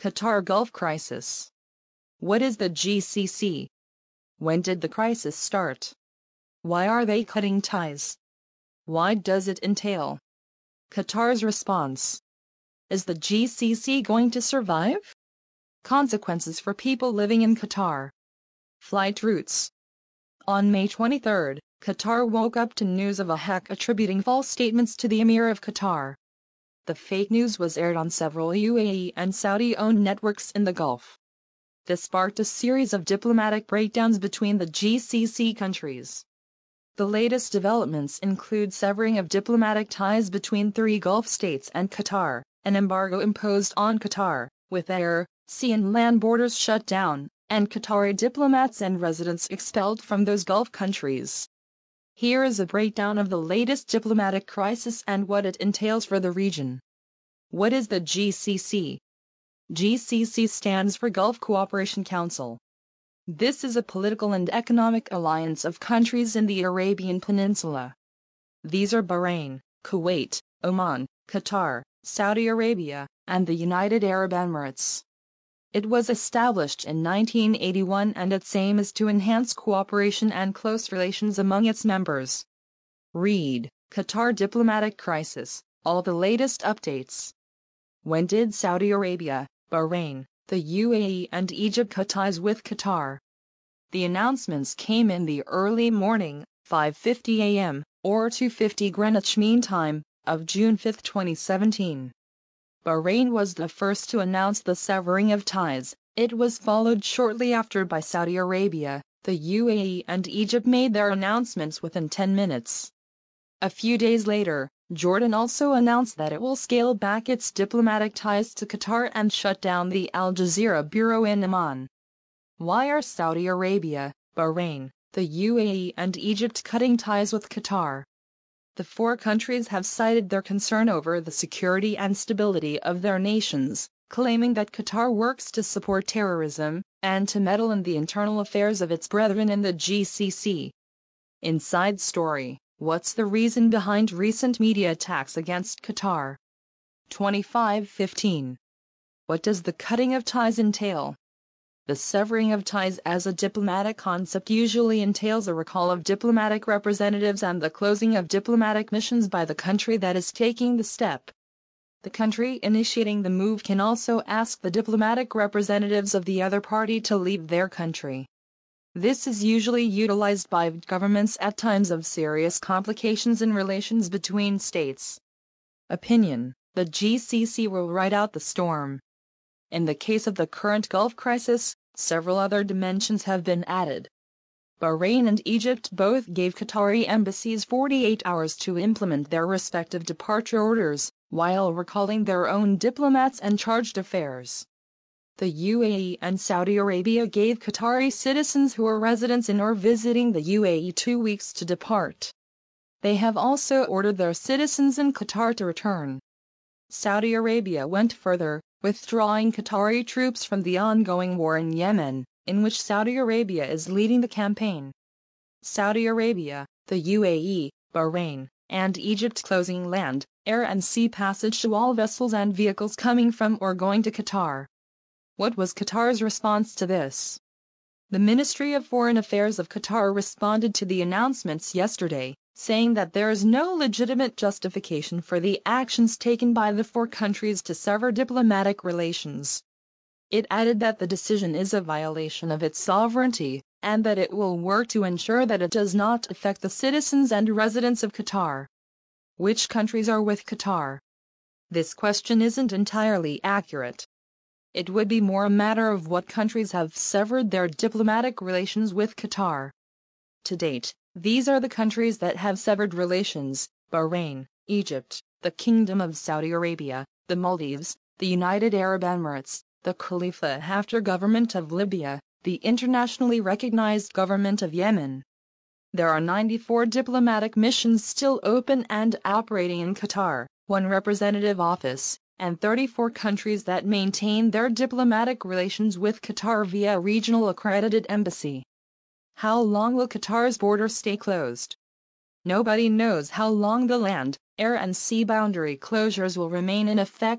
Qatar Gulf Crisis. What is the GCC? When did the crisis start? Why are they cutting ties? What does it entail? Qatar's response. Is the GCC going to survive? Consequences for people living in Qatar. Flight routes. On May 23, Qatar woke up to news of a hack attributing false statements to the Emir of Qatar. The fake news was aired on several UAE and Saudi-owned networks in the Gulf. This sparked a series of diplomatic breakdowns between the GCC countries. The latest developments include severing of diplomatic ties between 3 Gulf states and Qatar, an embargo imposed on Qatar, with air, sea and land borders shut down, and Qatari diplomats and residents expelled from those Gulf countries. Here is a breakdown of the latest diplomatic crisis and what it entails for the region. What is the GCC? GCC stands for Gulf Cooperation Council. This is a political and economic alliance of countries in the Arabian Peninsula. These are Bahrain, Kuwait, Oman, Qatar, Saudi Arabia, and the United Arab Emirates. It was established in 1981 and its aim is to enhance cooperation and close relations among its members. Read, Qatar Diplomatic Crisis, all the latest updates. When did Saudi Arabia, Bahrain, the UAE and Egypt cut ties with Qatar? The announcements came in the early morning, 5:50 a.m., or 2:50 Greenwich Mean Time, of June 5, 2017. Bahrain was the first to announce the severing of ties. It was followed shortly after by Saudi Arabia. The UAE and Egypt made their announcements within 10 minutes. A few days later, Jordan also announced that it will scale back its diplomatic ties to Qatar and shut down the Al Jazeera bureau in Amman. Why are Saudi Arabia, Bahrain, the UAE and Egypt cutting ties with Qatar? The 4 countries have cited their concern over the security and stability of their nations, claiming that Qatar works to support terrorism and to meddle in the internal affairs of its brethren in the GCC. Inside story. What's the reason behind recent media attacks against Qatar? 25:15. What does the cutting of ties entail? The severing of ties as a diplomatic concept usually entails a recall of diplomatic representatives and the closing of diplomatic missions by the country that is taking the step. The country initiating the move can also ask the diplomatic representatives of the other party to leave their country. This is usually utilized by governments at times of serious complications in relations between states. Opinion: the GCC will ride out the storm. In the case of the current Gulf crisis, several other dimensions have been added. Bahrain and Egypt both gave Qatari embassies 48 hours to implement their respective departure orders, while recalling their own diplomats and chargé d'affaires. The UAE and Saudi Arabia gave Qatari citizens who are residents in or visiting the UAE 2 weeks to depart. They have also ordered their citizens in Qatar to return. Saudi Arabia went further, withdrawing Qatari troops from the ongoing war in Yemen, in which Saudi Arabia is leading the campaign. Saudi Arabia, the UAE, Bahrain, and Egypt closing land, air and sea passage to all vessels and vehicles coming from or going to Qatar. What was Qatar's response to this? The Ministry of Foreign Affairs of Qatar responded to the announcements yesterday, saying that there is no legitimate justification for the actions taken by the 4 countries to sever diplomatic relations. It added that the decision is a violation of its sovereignty, and that it will work to ensure that it does not affect the citizens and residents of Qatar. Which countries are with Qatar? This question isn't entirely accurate. It would be more a matter of what countries have severed their diplomatic relations with Qatar. To date, these are the countries that have severed relations: Bahrain, Egypt, the Kingdom of Saudi Arabia, the Maldives, the United Arab Emirates, the Khalifa Haftar government of Libya, the internationally recognized government of Yemen. There are 94 diplomatic missions still open and operating in Qatar, 1 representative office, and 34 countries that maintain their diplomatic relations with Qatar via regional accredited embassy. How long will Qatar's border stay closed? Nobody knows how long the land, air and sea boundary closures will remain in effect,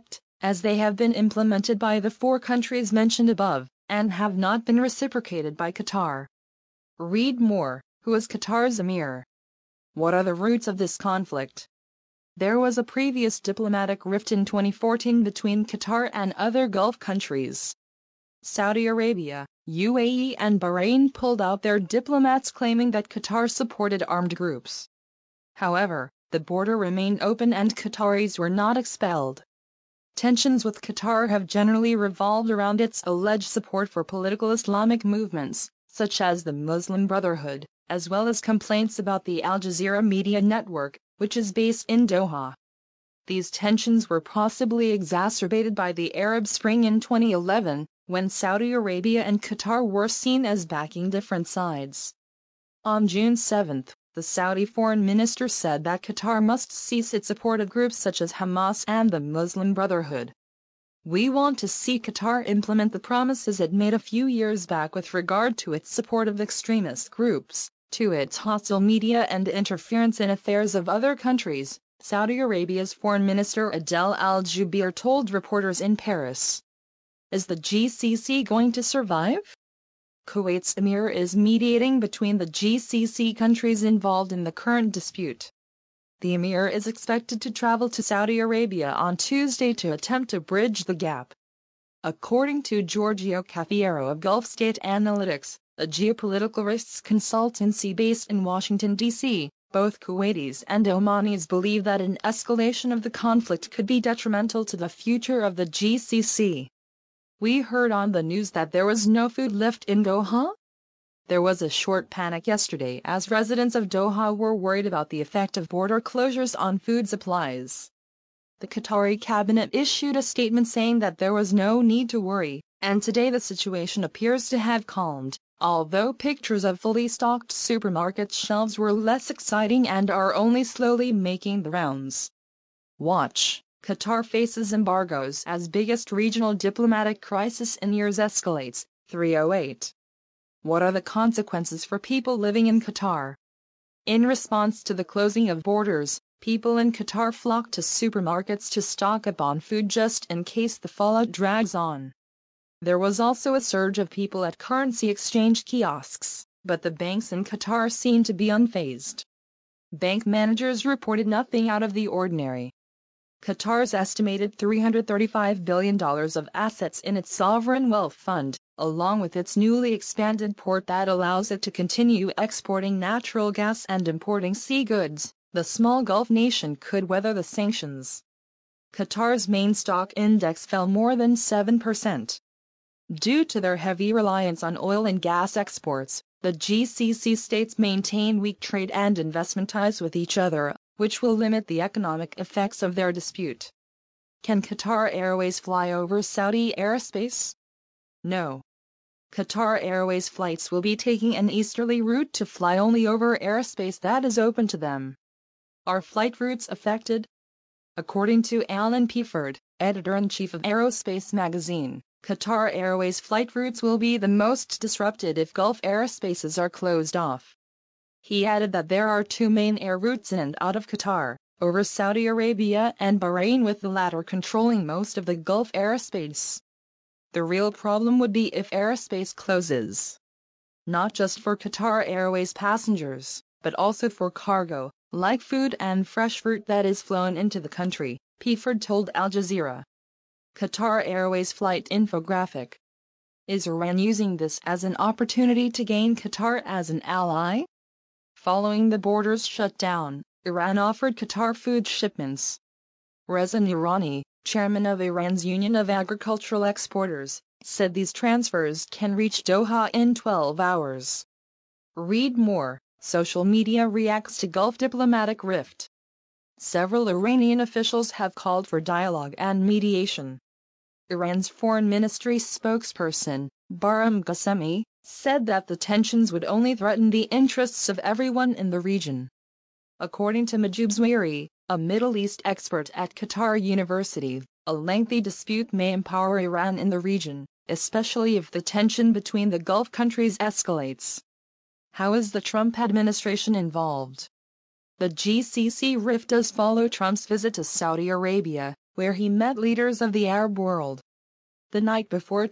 as they have been implemented by the four countries mentioned above, and have not been reciprocated by Qatar. Read more. Who is Qatar's emir? What are the roots of this conflict? There was a previous diplomatic rift in 2014 between Qatar and other Gulf countries. Saudi Arabia, UAE and Bahrain pulled out their diplomats claiming that Qatar supported armed groups. However, the border remained open and Qataris were not expelled. Tensions with Qatar have generally revolved around its alleged support for political Islamic movements, such as the Muslim Brotherhood, as well as complaints about the Al Jazeera media network, which is based in Doha. These tensions were possibly exacerbated by the Arab Spring in 2011, when Saudi Arabia and Qatar were seen as backing different sides. On June 7, the Saudi foreign minister said that Qatar must cease its support of groups such as Hamas and the Muslim Brotherhood. We want to see Qatar implement the promises it made a few years back with regard to its support of extremist groups, to its hostile media and interference in affairs of other countries, Saudi Arabia's Foreign Minister Adel Al-Jubeir told reporters in Paris. Is the GCC going to survive? Kuwait's emir is mediating between the GCC countries involved in the current dispute. The emir is expected to travel to Saudi Arabia on Tuesday to attempt to bridge the gap. According to Giorgio Cafiero of Gulf State Analytics, a geopolitical risks consultancy based in Washington, D.C., both Kuwaitis and Omanis believe that an escalation of the conflict could be detrimental to the future of the GCC. We heard on the news that there was no food left in Doha? There was a short panic yesterday as residents of Doha were worried about the effect of border closures on food supplies. The Qatari cabinet issued a statement saying that there was no need to worry, and today the situation appears to have calmed, although pictures of fully stocked supermarket shelves were less exciting and are only slowly making the rounds. Watch. Qatar faces embargoes as biggest regional diplomatic crisis in years escalates. 308. What are the consequences for people living in Qatar? In response to the closing of borders, people in Qatar flock to supermarkets to stock up on food just in case the fallout drags on. There was also a surge of people at currency exchange kiosks, but the banks in Qatar seem to be unfazed. Bank managers reported nothing out of the ordinary. Qatar's estimated $335 billion of assets in its sovereign wealth fund, along with its newly expanded port that allows it to continue exporting natural gas and importing sea goods, the small Gulf nation could weather the sanctions. Qatar's main stock index fell more than 7%. Due to their heavy reliance on oil and gas exports, the GCC states maintain weak trade and investment ties with each other, which will limit the economic effects of their dispute. Can Qatar Airways fly over Saudi airspace? No. Qatar Airways flights will be taking an easterly route to fly only over airspace that is open to them. Are flight routes affected? According to Alan Pieford, editor-in-chief of Aerospace magazine, Qatar Airways flight routes will be the most disrupted if Gulf airspaces are closed off. He added that there are two main air routes in and out of Qatar, over Saudi Arabia and Bahrain, with the latter controlling most of the Gulf airspace. The real problem would be if airspace closes. Not just for Qatar Airways passengers, but also for cargo, like food and fresh fruit that is flown into the country, Pieford told Al Jazeera. Qatar Airways flight infographic. Is Iran using this as an opportunity to gain Qatar as an ally? Following the borders shut down, Iran offered Qatar food shipments. Reza Nourani, chairman of Iran's Union of Agricultural Exporters, said these transfers can reach Doha in 12 hours. Read more. Social media reacts to Gulf diplomatic rift. Several Iranian officials have called for dialogue and mediation. Iran's foreign ministry spokesperson, Bahram Ghasemi, said that the tensions would only threaten the interests of everyone in the region. According to Majoub Zouairi, a Middle East expert at Qatar University, a lengthy dispute may empower Iran in the region, especially if the tension between the Gulf countries escalates. How is the Trump administration involved? The GCC rift does follow Trump's visit to Saudi Arabia, where he met leaders of the Arab world. The night before